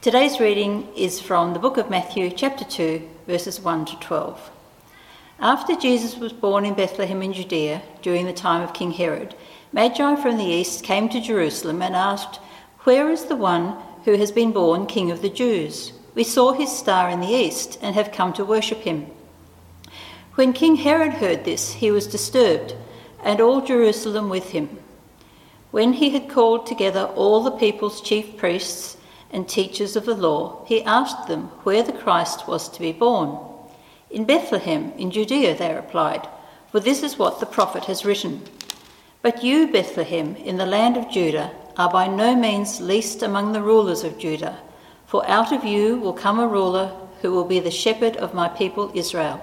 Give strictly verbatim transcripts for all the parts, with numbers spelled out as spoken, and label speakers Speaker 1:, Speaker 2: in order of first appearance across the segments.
Speaker 1: Today's reading is from the book of Matthew, chapter two, verses one to twelve. After Jesus was born in Bethlehem in Judea during the time of King Herod, Magi from the east came to Jerusalem and asked, "Where is the one who has been born King of the Jews? We saw his star in the east and have come to worship him." When King Herod heard this, he was disturbed, and all Jerusalem with him. When he had called together all the people's chief priests and teachers of the law, he asked them where the Christ was to be born. "In Bethlehem, in Judea," they replied, "for this is what the prophet has written. But you, Bethlehem, in the land of Judah, are by no means least among the rulers of Judah, for out of you will come a ruler who will be the shepherd of my people Israel."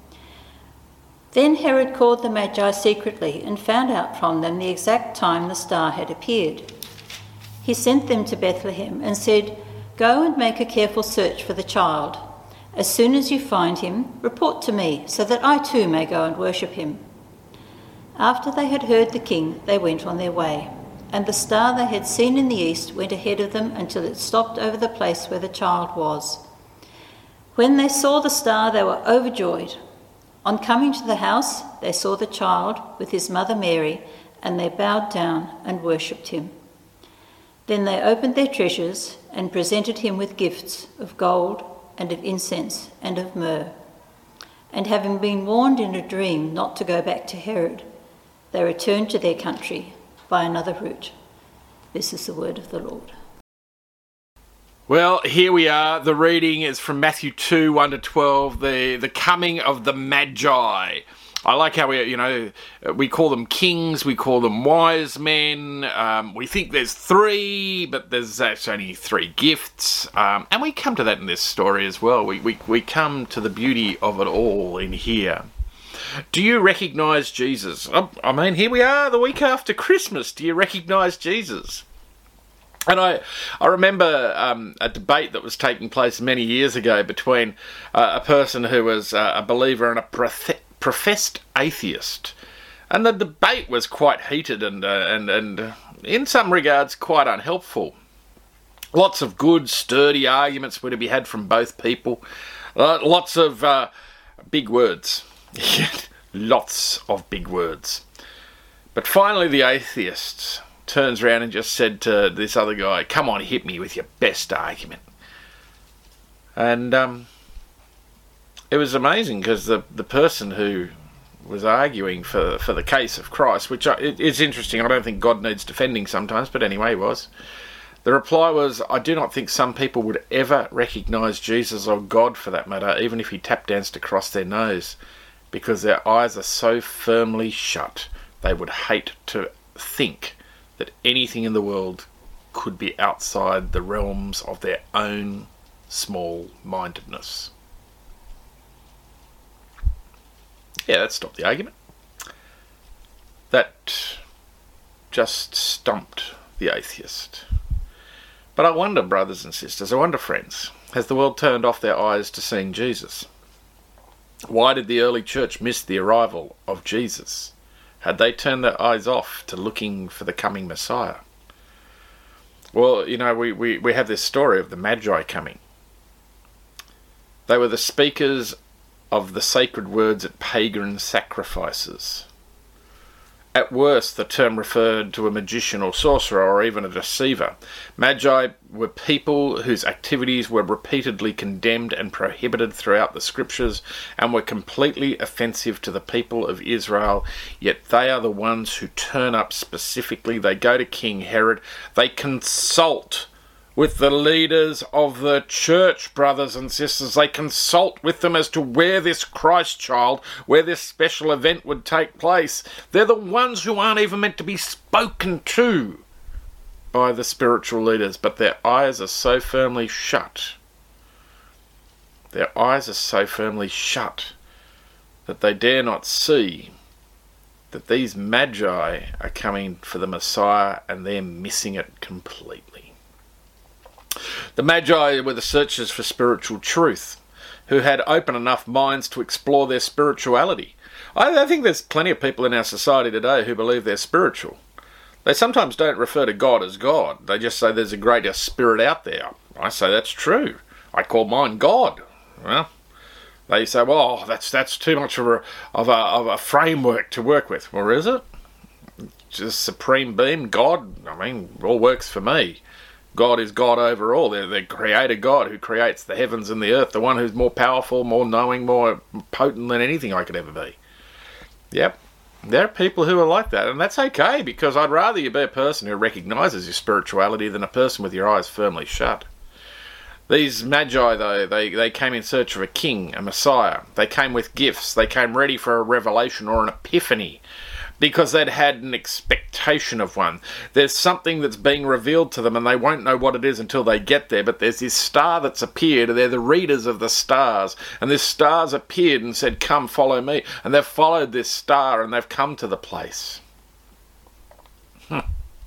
Speaker 1: Then Herod called the Magi secretly and found out from them the exact time the star had appeared. He sent them to Bethlehem and said, "Go and make a careful search for the child. As soon as you find him, report to me, so that I too may go and worship him." After they had heard the king, they went on their way, and the star they had seen in the east went ahead of them until it stopped over the place where the child was. When they saw the star, they were overjoyed. On coming to the house, they saw the child with his mother Mary, and they bowed down and worshipped him. Then they opened their treasures and presented him with gifts of gold and of incense and of myrrh. And having been warned in a dream not to go back to Herod, they returned to their country by another route. This is the word of the Lord.
Speaker 2: Well, here we are. The reading is from Matthew two, one to twelve, the, the coming of the Magi. I like how we, you know, we call them kings, we call them wise men. Um, we think there's three, but there's actually only three gifts. Um, and we come to that in this story as well. We, we, we come to the beauty of it all in here. Do you recognise Jesus? I mean, here we are the week after Christmas. Do you recognise Jesus? And I, I remember um, a debate that was taking place many years ago between uh, a person who was uh, a believer and a prof- professed atheist. And the debate was quite heated and, uh, and, and in some regards quite unhelpful. Lots of good, sturdy arguments were to be had from both people. Uh, lots of uh, big words. Lots of big words. But finally the atheist turns around and just said to this other guy, "Come on, hit me with your best argument." And um, it was amazing because the, the person who was arguing for, for the case of Christ, which I, it, it's interesting, I don't think God needs defending sometimes, but anyway, he was. The reply was, "I do not think some people would ever recognise Jesus or God for that matter, even if he tap danced across their nose, because their eyes are so firmly shut, they would hate to think that anything in the world could be outside the realms of their own small-mindedness." Yeah, that stopped the argument. That just stumped the atheist. But I wonder, brothers and sisters, I wonder, friends, has the world turned off their eyes to seeing Jesus? Why did the early church miss the arrival of Jesus? Had they turned their eyes off to looking for the coming Messiah? Well, you know, we, we, we have this story of the Magi coming. They were the speakers of the sacred words at pagan sacrifices. At worst, the term referred to a magician or sorcerer or even a deceiver. Magi were people whose activities were repeatedly condemned and prohibited throughout the scriptures and were completely offensive to the people of Israel, yet they are the ones who turn up specifically. They go to King Herod. They consult with the leaders of the church, brothers and sisters. They consult with them as to where this Christ child, where this special event would take place. They're the ones who aren't even meant to be spoken to by the spiritual leaders, but their eyes are so firmly shut. Their eyes are so firmly shut that they dare not see that these Magi are coming for the Messiah and they're missing it completely. The Magi were the searchers for spiritual truth, who had open enough minds to explore their spirituality. I, I think there's plenty of people in our society today who believe they're spiritual. They sometimes don't refer to God as God. They just say there's a greater spirit out there. I say that's true. I call mine God. Well, they say, well, that's that's too much of a, of a, of a framework to work with. Well, is it? Just supreme being, God, I mean, all works for me. God is God over all. They're the creator God who creates the heavens and the earth, the one who's more powerful, more knowing, more potent than anything I could ever be. Yep, there are people who are like that, and that's okay, because I'd rather you be a person who recognises your spirituality than a person with your eyes firmly shut. These magi, though, they, they came in search of a king, a messiah. They came with gifts. They came ready for a revelation or an epiphany, because they'd had an expectation of one. There's something that's being revealed to them, and they won't know what it is until they get there, but there's this star that's appeared. They're the readers of the stars, and this star's appeared and said, come, follow me. And they've followed this star, and they've come to the place. Hmm.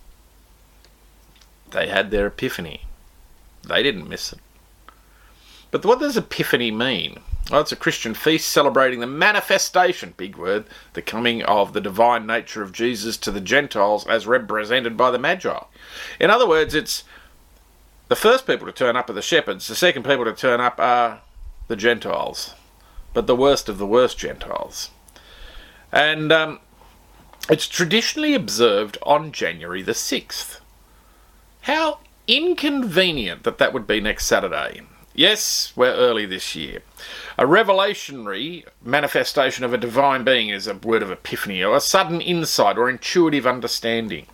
Speaker 2: They had their epiphany. They didn't miss it. But what does epiphany mean? Well, it's a Christian feast celebrating the manifestation, big word, the coming of the divine nature of Jesus to the Gentiles as represented by the Magi. In other words, it's the first people to turn up are the shepherds, the second people to turn up are the Gentiles, but the worst of the worst Gentiles. And um, it's traditionally observed on January the sixth. How inconvenient that that would be next Saturday. Yes, we're early this year. A revelationary manifestation of a divine being is a word of epiphany, or a sudden insight or intuitive understanding.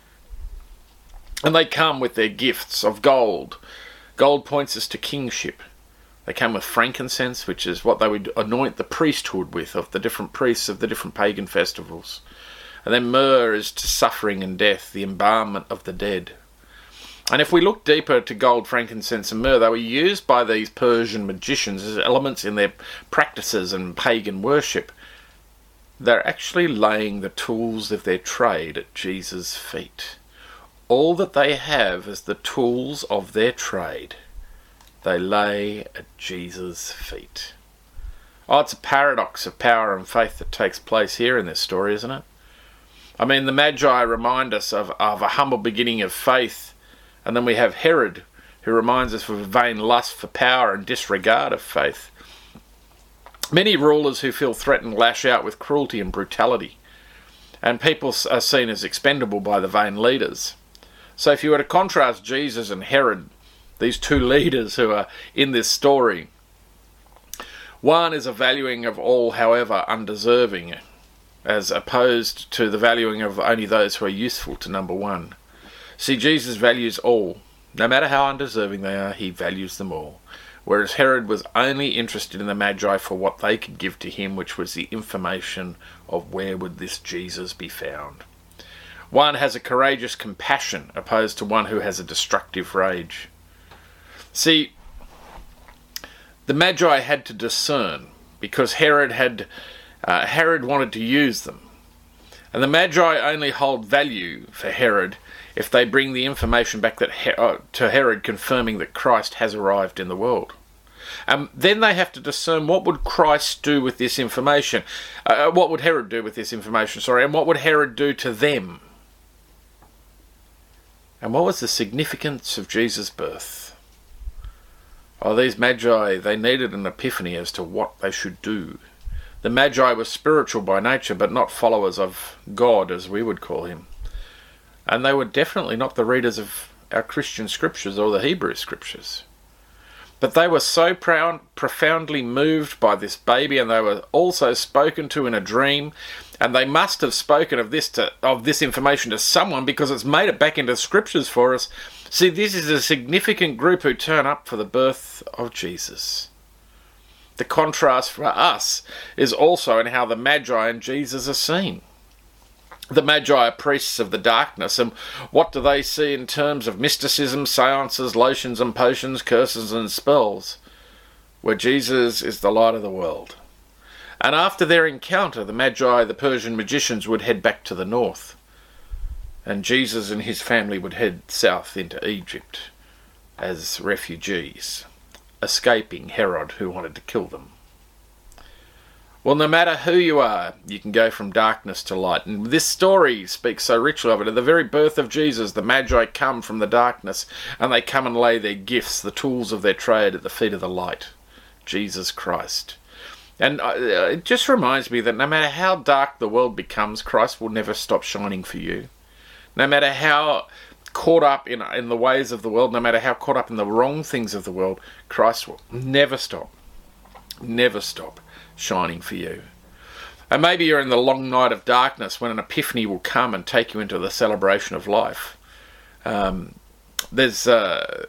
Speaker 2: And they come with their gifts of gold. Gold points us to kingship. They come with frankincense, which is what they would anoint the priesthood with, of the different priests of the different pagan festivals. And then myrrh is to suffering and death, the embalmment of the dead. And if we look deeper to gold, frankincense and myrrh, they were used by these Persian magicians as elements in their practices and pagan worship. They're actually laying the tools of their trade at Jesus' feet. All that they have is the tools of their trade. They lay at Jesus' feet. Oh, it's a paradox of power and faith that takes place here in this story, isn't it? I mean, the Magi remind us of, of a humble beginning of faith. And then we have Herod, who reminds us of a vain lust for power and disregard of faith. Many rulers who feel threatened lash out with cruelty and brutality, and people are seen as expendable by the vain leaders. So if you were to contrast Jesus and Herod, these two leaders who are in this story, one is a valuing of all, however undeserving, as opposed to the valuing of only those who are useful to number one. See, Jesus values all. No matter how undeserving they are, he values them all. Whereas Herod was only interested in the Magi for what they could give to him, which was the information of where would this Jesus be found. One has a courageous compassion opposed to one who has a destructive rage. See, the Magi had to discern, because Herod had uh, Herod wanted to use them. And the Magi only hold value for Herod if they bring the information back that Her- uh, to Herod confirming that Christ has arrived in the world. Um, then they have to discern what would Christ do with this information. Uh, what would Herod do with this information, sorry, and what would Herod do to them? And what was the significance of Jesus' birth? Oh, these Magi, they needed an epiphany as to what they should do. The Magi were spiritual by nature, but not followers of God, as we would call him. And they were definitely not the readers of our Christian scriptures or the Hebrew scriptures. But they were so proud, profoundly moved by this baby, and they were also spoken to in a dream, and they must have spoken of this to, of this information to someone, because it's made it back into the scriptures for us. See, this is a significant group who turn up for the birth of Jesus. The contrast for us is also in how the Magi and Jesus are seen. The Magi are priests of the darkness, and what do they see in terms of mysticism, seances, lotions and potions, curses and spells? Where Jesus is the light of the world. And after their encounter, the Magi, the Persian magicians, would head back to the north. And Jesus and his family would head south into Egypt as refugees, escaping Herod, who wanted to kill them. Well, no matter who you are, you can go from darkness to light. And this story speaks so richly of it. At the very birth of Jesus, the Magi come from the darkness, and they come and lay their gifts, the tools of their trade, at the feet of the light, Jesus Christ. And uh, it just reminds me that no matter how dark the world becomes, Christ will never stop shining for you. No matter how caught up in, in the ways of the world, no matter how caught up in the wrong things of the world, Christ will never stop, never stop shining for you. And maybe you're in the long night of darkness when an epiphany will come and take you into the celebration of life. Um, there's, uh,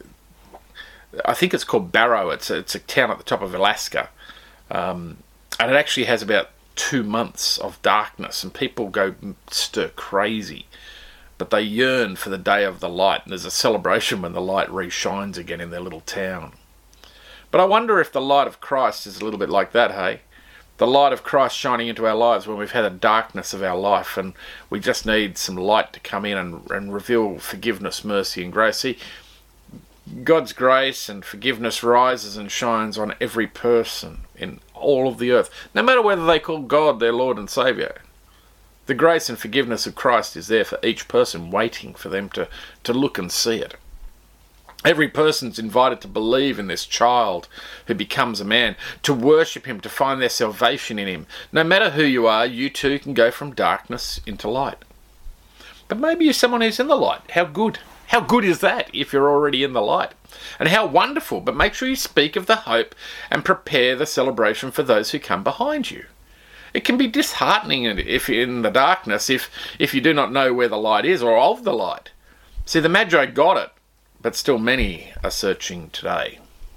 Speaker 2: I think it's called Barrow. It's a, it's a town at the top of Alaska. Um, and it actually has about two months of darkness, and people go stir crazy. But they yearn for the day of the light, and there's a celebration when the light re-shines again in their little town. But I wonder if the light of Christ is a little bit like that, hey? The light of Christ shining into our lives when we've had a darkness of our life and we just need some light to come in and, and reveal forgiveness, mercy and grace. See, God's grace and forgiveness rises and shines on every person in all of the earth, no matter whether they call God their Lord and Saviour. The grace and forgiveness of Christ is there for each person, waiting for them to, to look and see it. Every person's invited to believe in this child who becomes a man, to worship him, to find their salvation in him. No matter who you are, you too can go from darkness into light. But maybe you're someone who's in the light. How good. How good is that if you're already in the light? And how wonderful. But make sure you speak of the hope and prepare the celebration for those who come behind you. It can be disheartening if you're in the darkness, if, if you do not know where the light is or of the light. See, the Magi got it, but still many are searching today.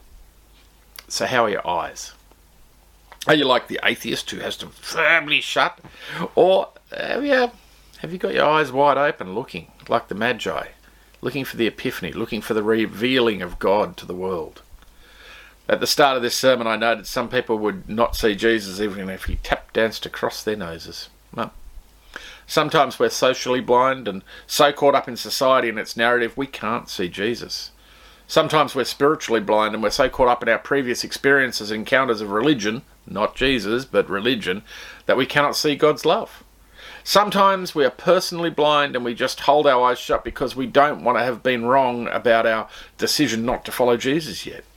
Speaker 2: So how are your eyes? Are you like the atheist who has them firmly shut? Or have you, have you got your eyes wide open looking, like the Magi, looking for the epiphany, looking for the revealing of God to the world? At the start of this sermon, I noted some people would not see Jesus even if he tap danced across their noses. No. Sometimes we're socially blind and so caught up in society and its narrative we can't see Jesus. Sometimes we're spiritually blind and we're so caught up in our previous experiences and encounters of religion, not Jesus, but religion, that we cannot see God's love. Sometimes we are personally blind and we just hold our eyes shut because we don't want to have been wrong about our decision not to follow Jesus yet.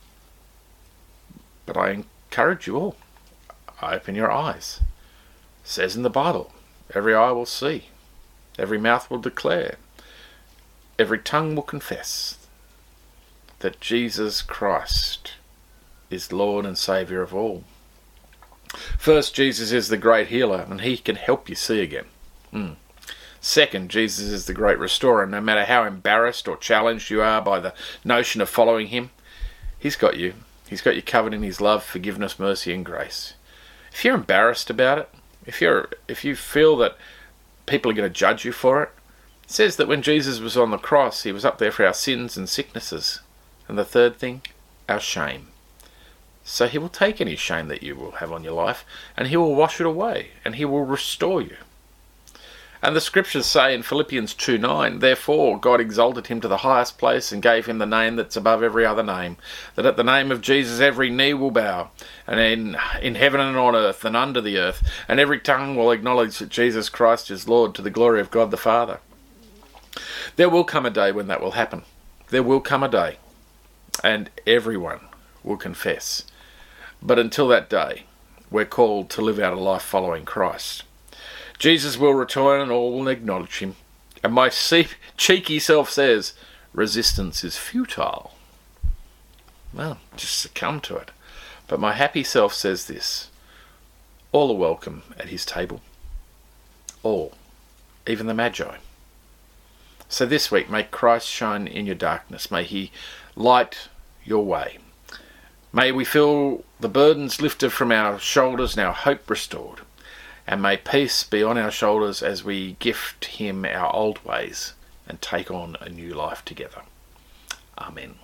Speaker 2: But I encourage you all, open your eyes. It says in the Bible, every eye will see, every mouth will declare, every tongue will confess that Jesus Christ is Lord and Saviour of all. First, Jesus is the great healer and he can help you see again. Mm. Second, Jesus is the great restorer. No matter how embarrassed or challenged you are by the notion of following him, he's got you. He's got you covered in his love, forgiveness, mercy and grace. If you're embarrassed about it, if you're if you feel that people are going to judge you for it, it says that when Jesus was on the cross, he was up there for our sins and sicknesses. And the third thing, our shame. So he will take any shame that you will have on your life and he will wash it away and he will restore you. And the scriptures say in Philippians two nine, therefore God exalted him to the highest place and gave him the name that's above every other name, that at the name of Jesus every knee will bow, and in, in heaven and on earth and under the earth, and every tongue will acknowledge that Jesus Christ is Lord, to the glory of God the Father. There will come a day when that will happen. There will come a day, and everyone will confess. But until that day, we're called to live out a life following Christ. Jesus will return and all will acknowledge him. And my cheeky self says, resistance is futile. Well, just succumb to it. But my happy self says this, all are welcome at his table. All, even the Magi. So this week, may Christ shine in your darkness. May he light your way. May we feel the burdens lifted from our shoulders and our hope restored. And may peace be on our shoulders as we gift him our old ways and take on a new life together. Amen.